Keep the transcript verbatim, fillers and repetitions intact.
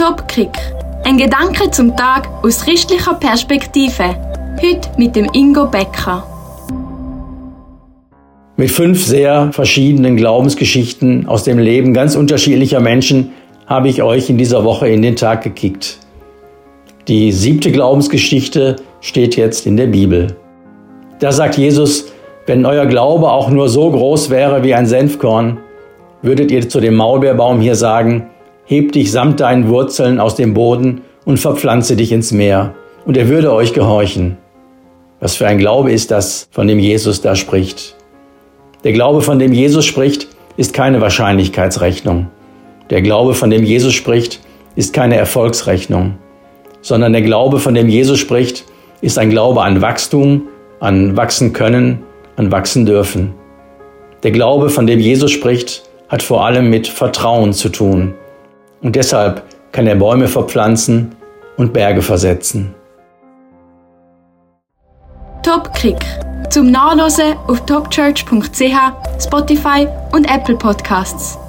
Top-Kick. Ein Gedanke zum Tag aus christlicher Perspektive. Heute mit dem Ingo Becker. Mit fünf sehr verschiedenen Glaubensgeschichten aus dem Leben ganz unterschiedlicher Menschen habe ich euch in dieser Woche in den Tag gekickt. Die siebte Glaubensgeschichte steht jetzt in der Bibel. Da sagt Jesus: Wenn euer Glaube auch nur so groß wäre wie ein Senfkorn, würdet ihr zu dem Maulbeerbaum hier sagen: Heb dich samt deinen Wurzeln aus dem Boden und verpflanze dich ins Meer, und er würde euch gehorchen. Was für ein Glaube ist das, von dem Jesus da spricht? Der Glaube, von dem Jesus spricht, ist keine Wahrscheinlichkeitsrechnung. Der Glaube, von dem Jesus spricht, ist keine Erfolgsrechnung, sondern der Glaube, von dem Jesus spricht, ist ein Glaube an Wachstum, an wachsen können, an wachsen dürfen. Der Glaube, von dem Jesus spricht, hat vor allem mit Vertrauen zu tun. Und deshalb kann er Bäume verpflanzen und Berge versetzen. Top-Kick. Zum Nachlesen auf topchurch punkt c h, Spotify und Apple Podcasts.